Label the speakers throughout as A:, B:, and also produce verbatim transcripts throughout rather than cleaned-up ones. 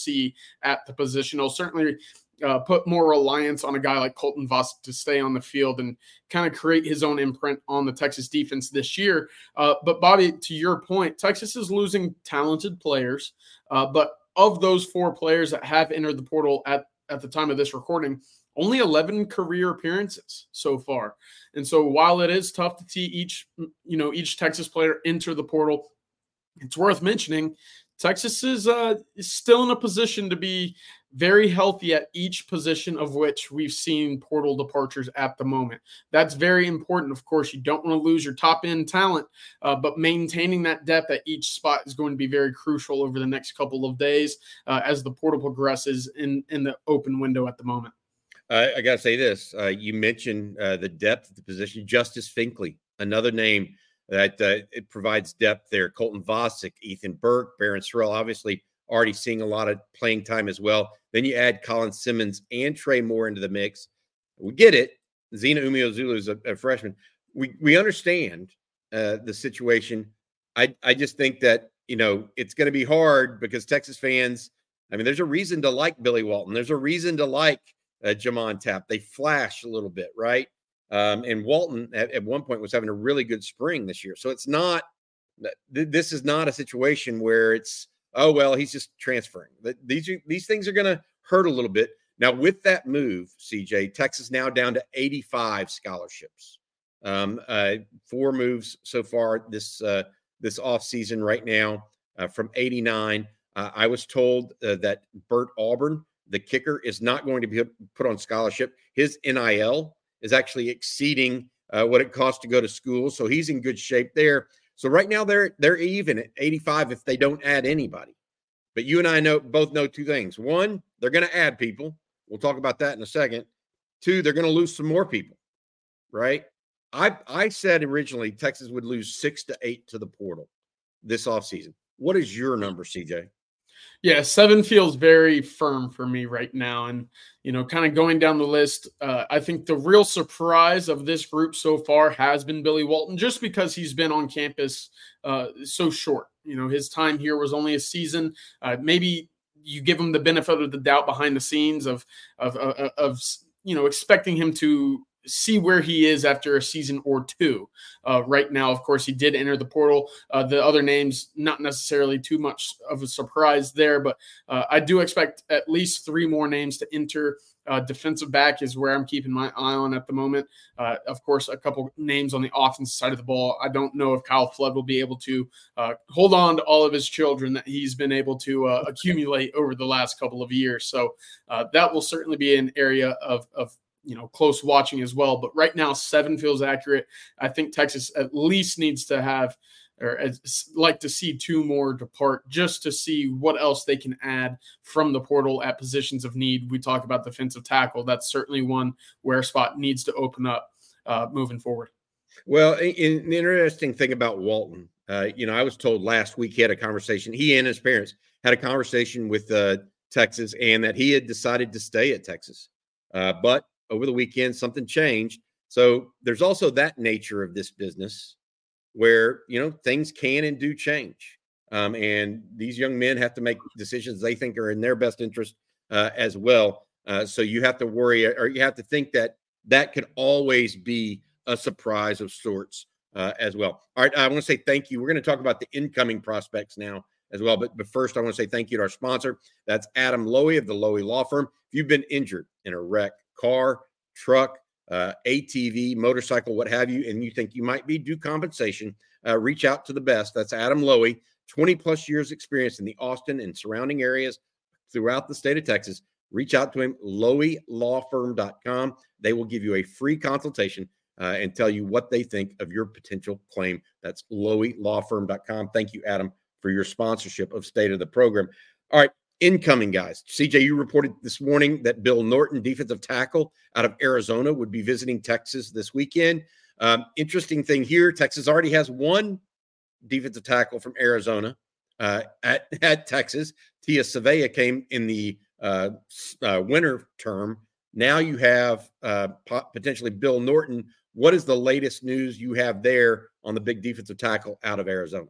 A: see at the position. It'll certainly uh, put more reliance on a guy like Colton Vasek to stay on the field and kind of create his own imprint on the Texas defense this year. Uh, but Bobby, to your point, Texas is losing talented players, uh, but of those four players that have entered the portal at, at the time of this recording, only eleven career appearances so far. And so while it is tough to see each, you know, each Texas player enter the portal, it's worth mentioning Texas is, uh, is still in a position to be very healthy at each position of which we've seen portal departures at the moment. That's very important. Of course, you don't want to lose your top end talent, uh, but maintaining that depth at each spot is going to be very crucial over the next couple of days uh, as the portal progresses in, in the open window at the moment.
B: Uh, I got to say this. Uh, you mentioned uh, the depth of the position. Justice Finkley, another name that uh, it provides depth there. Colton Vasek, Ethan Burke, Barron Sorrell, obviously already seeing a lot of playing time as well. Then you add Colin Simmons and Trey Moore into the mix. We get it. Zena Umeozulu is a, a freshman. We we understand uh, the situation. I I just think that, you know, it's going to be hard because Texas fans, I mean, there's a reason to like Billy Walton. There's a reason to like uh, Jamon Tapp. They flash a little bit, right? Um, and Walton at, at one point was having a really good spring this year. So it's not, th- this is not a situation where it's, oh, well, he's just transferring. These, these things are going to hurt a little bit. Now, with that move, C J, Texas now down to eighty-five scholarships. Um, uh, four moves so far this uh, this offseason right now uh, from eighty-nine. Uh, I was told uh, that Bert Auburn, the kicker, is not going to be put on scholarship. His N I L is actually exceeding uh, what it costs to go to school, so he's in good shape there. So right now they're they're even at eighty-five if they don't add anybody. But you and I know both know two things. One, they're going to add people. We'll talk about that in a second. Two, they're going to lose some more people, right? I I said originally Texas would lose six to eight to the portal this offseason. What is your number, C J?
A: Yeah, seven feels very firm for me right now. And, you know, kind of going down the list, uh, I think the real surprise of this group so far has been Billy Walton, just because he's been on campus uh, so short. You know, his time here was only a season. Uh, maybe you give him the benefit of the doubt behind the scenes of, of, of, of you know, expecting him to see where he is after a season or two. Uh, right now, of course, he did enter the portal. Uh, the other names, not necessarily too much of a surprise there, but uh, I do expect at least three more names to enter. Uh, defensive back is where I'm keeping my eye on at the moment. Uh, of course, a couple names on the offensive side of the ball. I don't know if Kyle Flood will be able to uh, hold on to all of his children that he's been able to uh, accumulate over the last couple of years. So uh, that will certainly be an area of, of you know, close watching as well. But right now, seven feels accurate. I think Texas at least needs to have, or like to see two more depart just to see what else they can add from the portal at positions of need. We talk about defensive tackle. That's certainly one where a spot needs to open up uh, moving forward.
B: Well, in, the interesting thing about Walton, uh, you know, I was told last week he had a conversation, he and his parents had a conversation with uh, Texas, and that he had decided to stay at Texas. Uh, but over the weekend, something changed. So there's also that nature of this business where, you know, things can and do change. Um, and these young men have to make decisions they think are in their best interest uh, as well. Uh, so you have to worry, or you have to think that that could always be a surprise of sorts uh, as well. All right, I want to say thank you. We're going to talk about the incoming prospects now as well. But, but first, I want to say thank you to our sponsor. That's Adam Lowy of the Lowy Law Firm. If you've been injured in a wreck, car, truck, uh, A T V, motorcycle, what have you, and you think you might be due compensation, uh, reach out to the best. That's Adam Lowy, twenty plus years experience in the Austin and surrounding areas throughout the state of Texas. Reach out to him, lowy law firm dot com. They will give you a free consultation uh, and tell you what they think of your potential claim. That's lowy law firm dot com. Thank you, Adam, for your sponsorship of State of the Program. All right. Incoming guys. C J, you reported this morning that Bill Norton, defensive tackle out of Arizona, would be visiting Texas this weekend. Um, interesting thing here, Texas already has one defensive tackle from Arizona uh, at, at Texas. Tia Savea came in the uh, uh, winter term. Now you have uh, potentially Bill Norton. What is the latest news you have there on the big defensive tackle out of Arizona?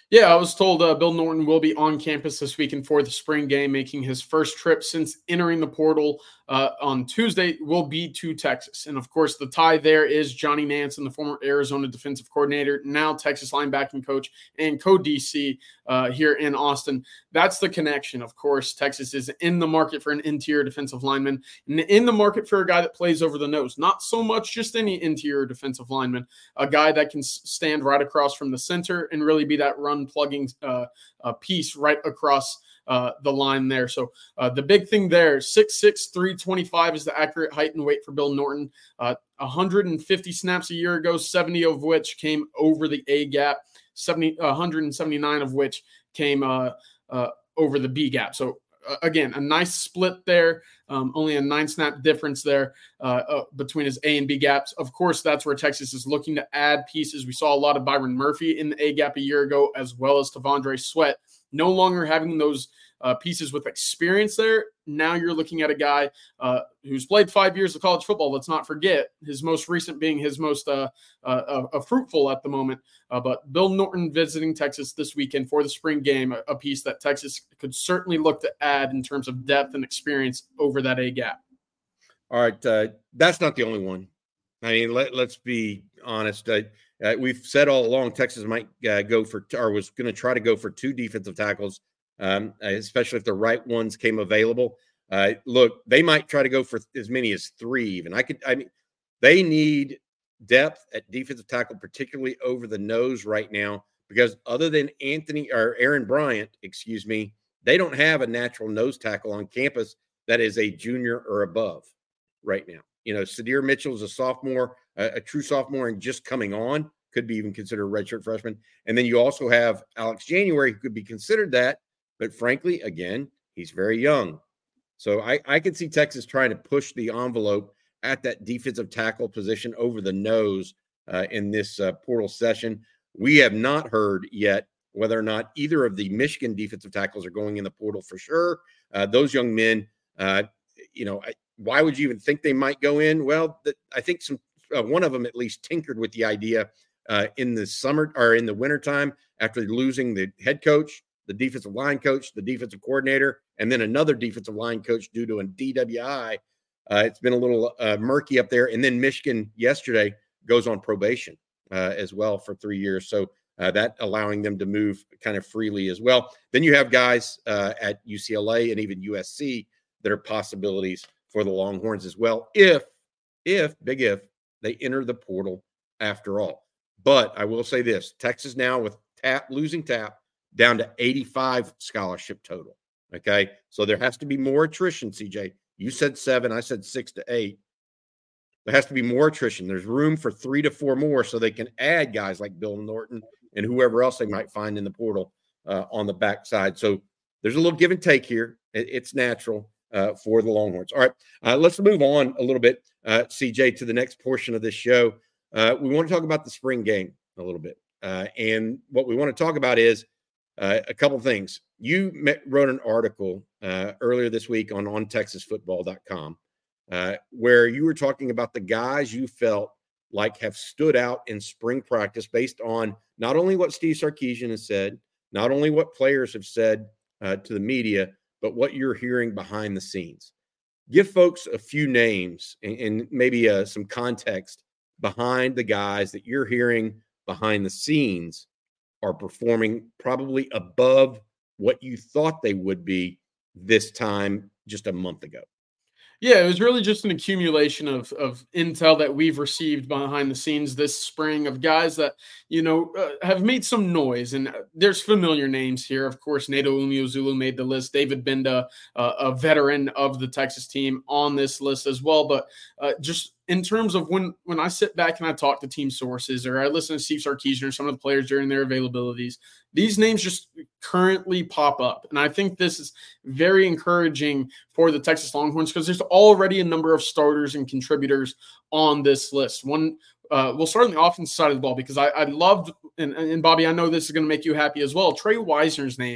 A: Yeah, I was told uh, Bill Norton will be on campus this weekend for the spring game, making his first trip since entering the portal uh, on Tuesday, will be to Texas. And of course, the tie there is Johnny Nansen, the former Arizona defensive coordinator, now Texas linebacking coach and co-D C uh, here in Austin. That's the connection. Of course, Texas is in the market for an interior defensive lineman, and in the market for a guy that plays over the nose. Not so much just any interior defensive lineman, a guy that can stand right across from the center and really be that run plugging uh, uh, piece right across uh, the line there. So uh, the big thing there, six six, three twenty-five is the accurate height and weight for Bill Norton. Uh, one hundred fifty snaps a year ago, seventy of which came over the A gap, seventy, one hundred seventy-nine of which came uh, uh, over the B gap. So uh, again, a nice split there. Um, only a nine snap difference there uh, uh, between his A and B gaps. Of course, that's where Texas is looking to add pieces. We saw a lot of Byron Murphy in the A gap a year ago, as well as T'Vondre Sweat. No longer having those uh, pieces with experience there. Now you're looking at a guy uh, who's played five years of college football. Let's not forget his most recent being his most uh, uh, uh, fruitful at the moment. Uh, but Bill Norton visiting Texas this weekend for the spring game, a, a piece that Texas could certainly look to add in terms of depth and experience over that A gap.
B: All right. Uh, that's not the only one. I mean, let, let's be honest. Uh, uh, we've said all along Texas might uh, go for or was going to try to go for two defensive tackles, um, especially if the right ones came available. Uh, look, they might try to go for as many as three even. I could, I mean, they need depth at defensive tackle, particularly over the nose right now, because other than Anthony or Aaron Bryant, excuse me, they don't have a natural nose tackle on campus that is a junior or above right now. You know, Sadir Mitchell is a sophomore, a, a true sophomore, and just coming on, could be even considered a redshirt freshman. And then you also have Alex January, who could be considered that. But frankly, again, he's very young. So I, I could see Texas trying to push the envelope at that defensive tackle position over the nose uh, in this uh, portal session. We have not heard yet whether or not either of the Michigan defensive tackles are going in the portal for sure. Uh, those young men, uh, you know, I, why would you even think they might go in? Well, the, I think some uh, one of them at least tinkered with the idea uh, in the summer or in the wintertime after losing the head coach, the defensive line coach, the defensive coordinator, and then another defensive line coach due to a D W I. Uh, it's been a little uh, murky up there. And then Michigan yesterday goes on probation uh, as well for three years. So uh, that allowing them to move kind of freely as well. Then you have guys uh, at U C L A and even U S C that are possibilities for the Longhorns as well, if, if, big if, they enter the portal after all. But I will say this, Texas now with Tap losing Tap down to eighty-five scholarship total, okay? So there has to be more attrition, C J. You said seven, I said six to eight. There has to be more attrition. There's room for three to four more so they can add guys like Bill Norton and whoever else they might find in the portal uh, on the backside. So there's a little give and take here. It, it's natural. Uh, for the Longhorns. All right, uh, let's move on a little bit, uh, C J, to the next portion of this show. Uh, we want to talk about the spring game a little bit. Uh, and what we want to talk about is uh, a couple things. You met, wrote an article uh, earlier this week on on texas football dot com uh, where you were talking about the guys you felt like have stood out in spring practice based on not only what Steve Sarkisian has said, not only what players have said uh, to the media, but what you're hearing behind the scenes. Give folks a few names and, and maybe uh, some context behind the guys that you're hearing behind the scenes are performing probably above what you thought they would be this time just a month ago.
A: Yeah, it was really just an accumulation of of intel that we've received behind the scenes this spring of guys that, you know, uh, have made some noise. And there's familiar names here. Of course, Neto Umeozulu made the list. David Benda, uh, a veteran of the Texas team, on this list as well. But uh, just in terms of when when I sit back and I talk to team sources or I listen to Steve Sarkisian or some of the players during their availabilities, these names just currently pop up. And I think this is very encouraging for the Texas Longhorns because there's already a number of starters and contributors on this list. One, uh, we'll start on the offensive side of the ball because I, I loved, and, and Bobby, I know this is going to make you happy as well, Trey Wisner's name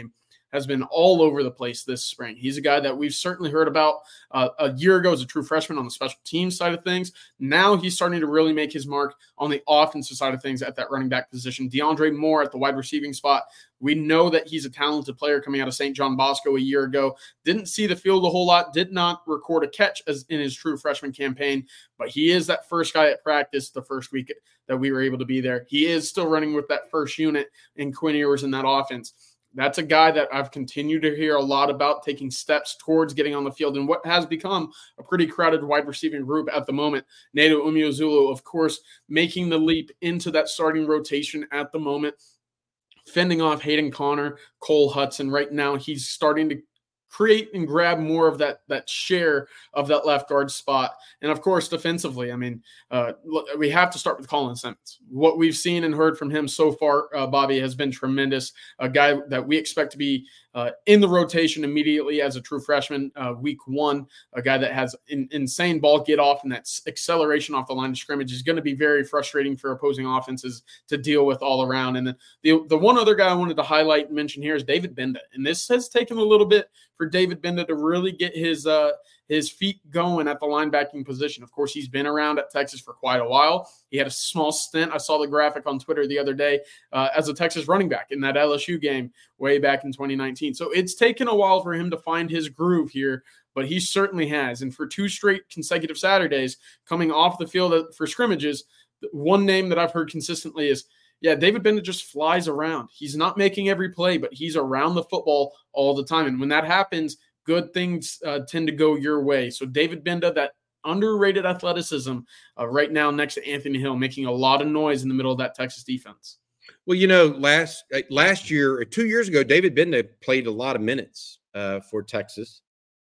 A: has been all over the place this spring. He's a guy that we've certainly heard about uh, a year ago as a true freshman on the special teams side of things. Now he's starting to really make his mark on the offensive side of things at that running back position. DeAndre Moore at the wide receiving spot. We know that he's a talented player coming out of Saint John Bosco a year ago. Didn't see the field a whole lot, did not record a catch as in his true freshman campaign, but he is that first guy at practice the first week that we were able to be there. He is still running with that first unit in Quinn Ewers in that offense. That's a guy that I've continued to hear a lot about taking steps towards getting on the field in what has become a pretty crowded wide receiving group at the moment. Neto Umeozulu, of course, making the leap into that starting rotation at the moment, fending off Hayden Connor, Cole Hudson. Right now, he's starting to create and grab more of that that share of that left guard spot. And of course, defensively, I mean, uh, we have to start with Colin Simmons. What we've seen and heard from him so far, uh, Bobby, has been tremendous. A guy that we expect to be uh, in the rotation immediately as a true freshman, uh, week one. A guy that has an insane ball get off and that acceleration off the line of scrimmage is going to be very frustrating for opposing offenses to deal with all around. And then the, the one other guy I wanted to highlight and mention here is David Benda. And this has taken a little bit for David Benda to really get his uh, his feet going at the linebacking position. Of course, he's been around at Texas for quite a while. He had a small stint. I saw the graphic on Twitter the other day uh, as a Texas running back in that L S U game way back in twenty nineteen. So it's taken a while for him to find his groove here, but he certainly has. And for two straight consecutive Saturdays coming off the field for scrimmages, one name that I've heard consistently is, yeah, David Benda just flies around. He's not making every play, but he's around the football all the time. And when that happens, good things uh, tend to go your way. So David Benda, that underrated athleticism uh, right now next to Anthony Hill, making a lot of noise in the middle of that Texas defense.
B: Well, you know, last last year or two years ago, David Benda played a lot of minutes uh, for Texas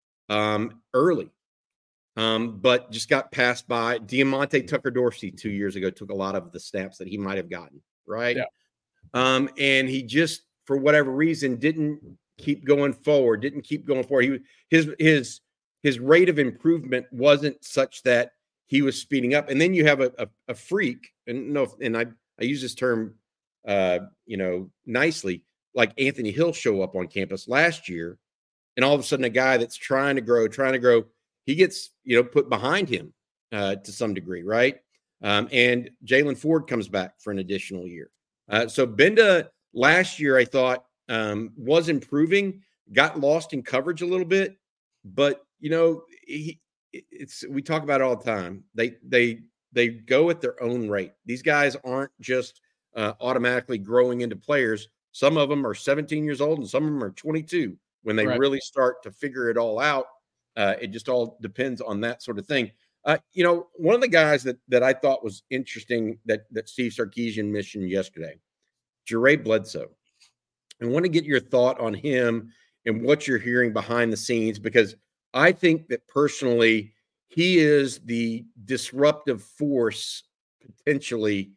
B: um, early, um, but just got passed by. Diamante Tucker Dorsey two years ago took a lot of the snaps that he might have gotten, right?
A: Yeah.
B: Um, and he just, for whatever reason, didn't keep going forward, didn't keep going forward. He his his his rate of improvement wasn't such that he was speeding up. And then you have a a, a freak, and no, and I I use this term uh, you know, nicely, like Anthony Hill show up on campus last year, and all of a sudden a guy that's trying to grow, trying to grow, he gets, you know, put behind him uh, to some degree, right? Um, and Jalen Ford comes back for an additional year. Uh, so Benda last year, I thought, um, was improving, got lost in coverage a little bit, but you know, he, it's we talk about it all the time. They they they go at their own rate. These guys aren't just uh, automatically growing into players. Some of them are seventeen years old, and some of them are twenty-two when they
A: right.
B: really start to figure it all out. Uh, it just all depends on that sort of thing. Uh, you know, one of the guys that that I thought was interesting that that Steve Sarkisian mentioned yesterday, Jure Bledsoe. I want to get your thought on him and what you're hearing behind the scenes, because I think that personally he is the disruptive force potentially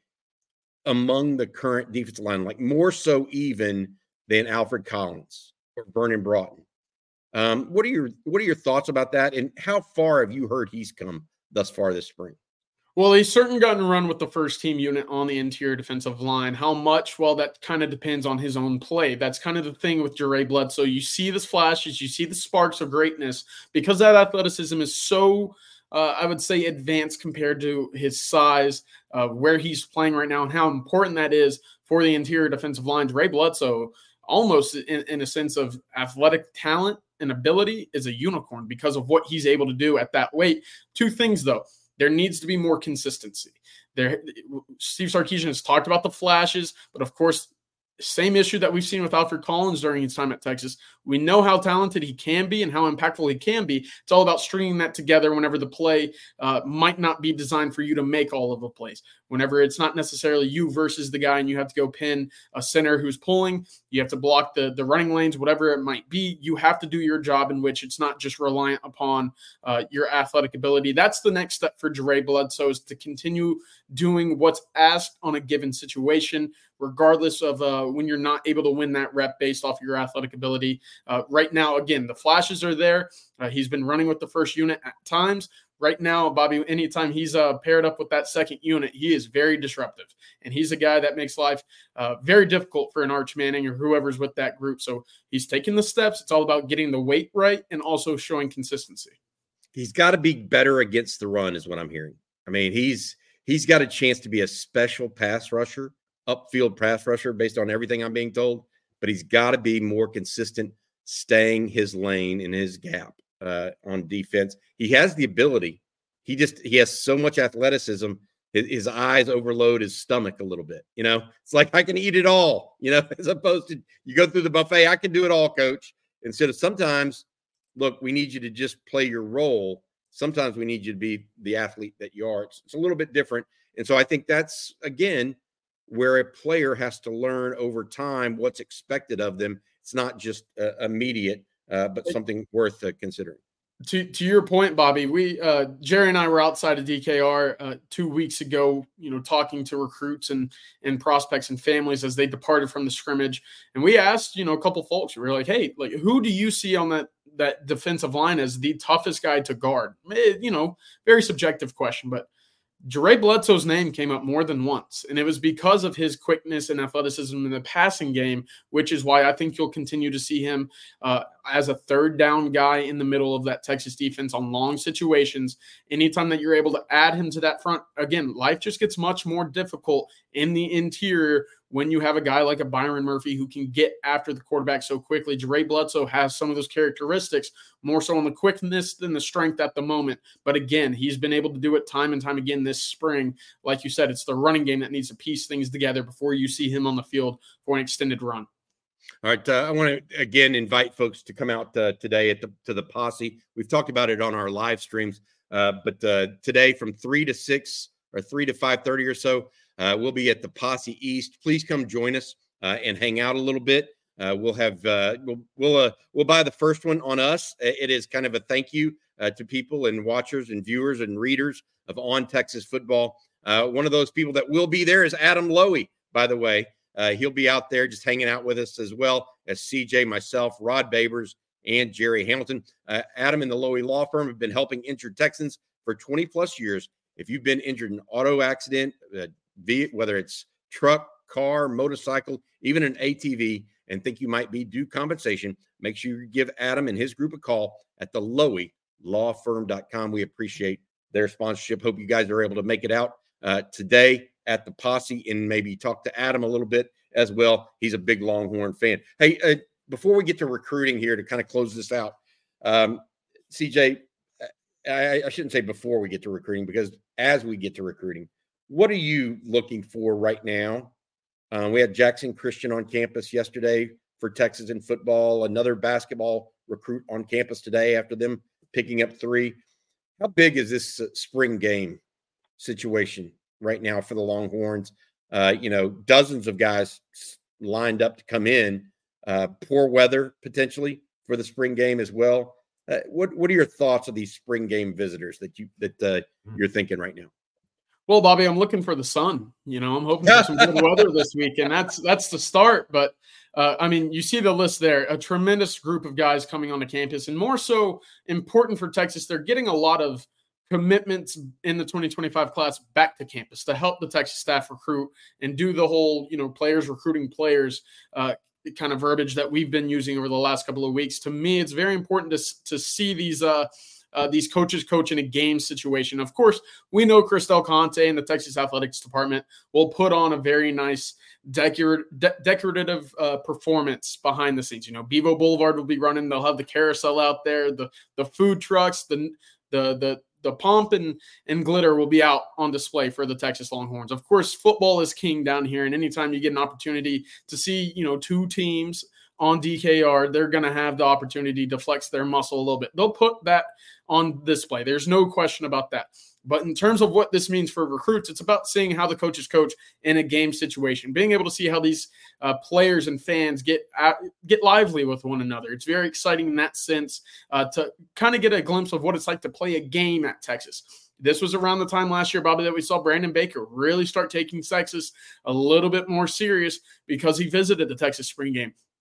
B: among the current defensive line, like more so even than Alfred Collins or Vernon Broughton. Um, what are your what are your thoughts about that, and how far have you heard he's come thus far this spring?
A: Well, he's certainly gotten run with the first team unit on the interior defensive line. How much? Well, that kind of depends on his own play. That's kind of the thing with Jure Bledsoe. You see the flashes, you see the sparks of greatness, because that athleticism is so, uh, I would say, advanced compared to his size, uh, where he's playing right now, and how important that is for the interior defensive line. Jure Bledsoe, almost in, in a sense of athletic talent and ability, is a unicorn because of what he's able to do at that weight. Two things, though. There needs to be more consistency. There, Steve Sarkisian has talked about the flashes, but of course, same issue that we've seen with Alfred Collins during his time at Texas. We know how talented he can be and how impactful he can be. It's all about stringing that together whenever the play uh, might not be designed for you to make all of the plays. Whenever it's not necessarily you versus the guy and you have to go pin a center who's pulling, you have to block the, the running lanes, whatever it might be. You have to do your job in which it's not just reliant upon uh, your athletic ability. That's the next step for Jure Bledsoe, is to continue doing what's asked on a given situation, regardless of uh, when you're not able to win that rep based off your athletic ability. Uh, right now, again, the flashes are there. Uh, he's been running with the first unit at times, right now, Bobby, anytime he's uh, paired up with that second unit, he is very disruptive. And he's a guy that makes life uh, very difficult for an Arch Manning or whoever's with that group. So he's taking the steps. It's all about getting the weight right and also showing consistency.
B: He's got to be better against the run is what I'm hearing. I mean, he's he's got a chance to be a special pass rusher, upfield pass rusher based on everything I'm being told, but he's got to be more consistent, staying his lane in his gap uh, on defense. He has the ability. He just he has so much athleticism. His, his eyes overload his stomach a little bit. You know, it's like I can eat it all. You know, as opposed to you go through the buffet. I can do it all, coach. Instead of sometimes, look, we need you to just play your role. Sometimes we need you to be the athlete that you are. It's, it's a little bit different. And so I think that's, again, where a player has to learn over time what's expected of them. It's not just uh, immediate, uh, but something worth uh, considering.
A: To to your point, Bobby, we uh, Jerry and I were outside of D K R uh, two weeks ago, you know, talking to recruits and and prospects and families as they departed from the scrimmage, and we asked, you know, a couple folks. We were like, "Hey, like, who do you see on that that defensive line as the toughest guy to guard?" It, you know, very subjective question, but Jere Bledsoe's name came up more than once, and it was because of his quickness and athleticism in the passing game, which is why I think you'll continue to see him uh, as a third down guy in the middle of that Texas defense on long situations. Anytime that you're able to add him to that front, again, life just gets much more difficult in the interior when you have a guy like a Byron Murphy who can get after the quarterback so quickly. Jere Bledsoe has some of those characteristics, more so on the quickness than the strength at the moment. But again, he's been able to do it time and time again this spring. Like you said, it's the running game that needs to piece things together before you see him on the field for an extended run.
B: All right. Uh, I want to, again, invite folks to come out uh, today at the, to the Posse. We've talked about it on our live streams, uh, but uh, today from three to six or three to five thirty or so, Uh, we'll be at the Posse East. Please come join us uh, and hang out a little bit. Uh, we'll have uh, we'll we'll, uh, we'll buy the first one on us. It is kind of a thank you uh, to people and watchers and viewers and readers of On Texas Football. Uh, one of those people that will be there is Adam Lowy. By the way, uh, he'll be out there just hanging out with us as well as C J, myself, Rod Babers, and Jerry Hamilton. Uh, Adam and the Lowy Law Firm have been helping injured Texans for twenty plus years. If you've been injured in an auto accident, uh, whether it's truck, car, motorcycle, even an A T V, and think you might be due compensation, make sure you give Adam and his group a call at the lowy law firm dot com. We appreciate their sponsorship. Hope you guys are able to make it out uh, today at the Posse and maybe talk to Adam a little bit as well. He's a big Longhorn fan. Hey, uh, before we get to recruiting here to kind of close this out, um, C J, I, I shouldn't say before we get to recruiting, because as we get to recruiting, what are you looking for right now? Uh, we had Jackson Christian on campus yesterday for Texas in football, another basketball recruit on campus today after them picking up three. How big is this uh, spring game situation right now for the Longhorns? Uh, you know, dozens of guys lined up to come in. Uh, poor weather potentially for the spring game as well. Uh, what What are your thoughts of these spring game visitors that you that uh, you're thinking right now?
A: Well, Bobby, I'm looking for the sun. You know, I'm hoping for some good weather this week, and that's that's the start. But uh, I mean, you see the list there, a tremendous group of guys coming onto campus, and more so important for Texas, they're getting a lot of commitments in the twenty twenty-five class back to campus to help the Texas staff recruit and do the whole, you know, players recruiting players uh, kind of verbiage that we've been using over the last couple of weeks. To me, it's very important to to see these uh, Uh, these coaches coach in a game situation. Of course, we know Chris Del Conte and the Texas Athletics Department will put on a very nice decor- de- decorative uh, performance behind the scenes. You know, Bevo Boulevard will be running. They'll have the carousel out there, the the food trucks, the the the the pomp and, and glitter will be out on display for the Texas Longhorns. Of course, football is king down here, and anytime you get an opportunity to see, you know, two teams on D K R, they're going to have the opportunity to flex their muscle a little bit. They'll put that on display. There's no question about that. But in terms of what this means for recruits, it's about seeing how the coaches coach in a game situation, being able to see how these uh, players and fans get uh, get lively with one another. It's very exciting in that sense uh, to kind of get a glimpse of what it's like to play a game at Texas. This was around the time last year, Bobby, that we saw Brandon Baker really start taking Texas a little bit more serious because he visited the Texas spring game.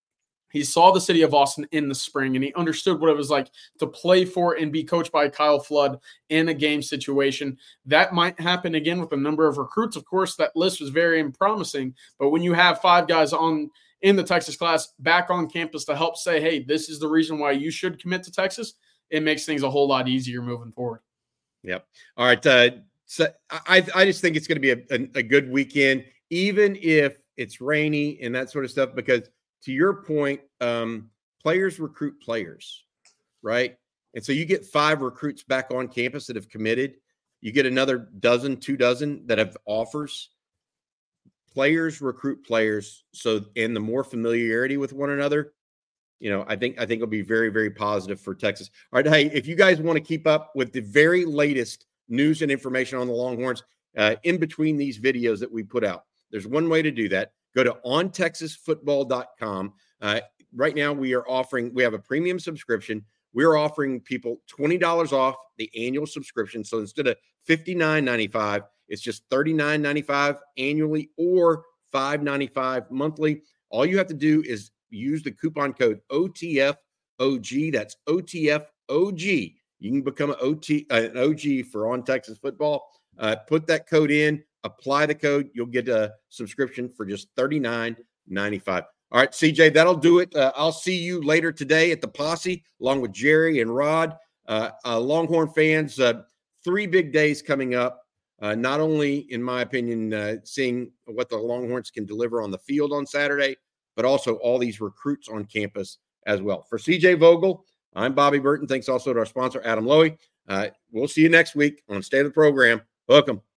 A: He saw the city of Austin in the spring, and he understood what it was like to play for and be coached by Kyle Flood in a game situation. That might happen again with a number of recruits. Of course, that list was very promising, but when you have five guys on in the Texas class back on campus to help say, hey, this is the reason why you should commit to Texas, it makes things a whole lot easier moving forward.
B: Yep. All right. Uh, so I, I just think it's going to be a, a, a good weekend, even if it's rainy and that sort of stuff, because to your point, um, players recruit players, right? And so you get five recruits back on campus that have committed. You get another dozen, two dozen that have offers. Players recruit players. So, and the more familiarity with one another, you know, I think I think it'll be very, very positive for Texas. All right, hey, if you guys want to keep up with the very latest news and information on the Longhorns uh, in between these videos that we put out, there's one way to do that. Go to on texas football dot com. Uh, right now, we are offering, we have a premium subscription. We're offering people twenty dollars off the annual subscription. So instead of fifty-nine ninety-five, it's just thirty-nine ninety-five annually or five ninety-five monthly. All you have to do is use the coupon code O T F O G. That's O T F O G. You can become an, O T, uh, an O G for On Texas Football. Uh, put that code in. Apply the code. You'll get a subscription for just thirty-nine ninety-five. All right, C J, that'll do it. Uh, I'll see you later today at the Posse, along with Jerry and Rod. Uh, uh, Longhorn fans, uh, three big days coming up. Uh, not only, in my opinion, uh, seeing what the Longhorns can deliver on the field on Saturday, but also all these recruits on campus as well. For C J Vogel, I'm Bobby Burton. Thanks also to our sponsor, Adam Lowy. Uh, we'll see you next week on State of the Program. Welcome.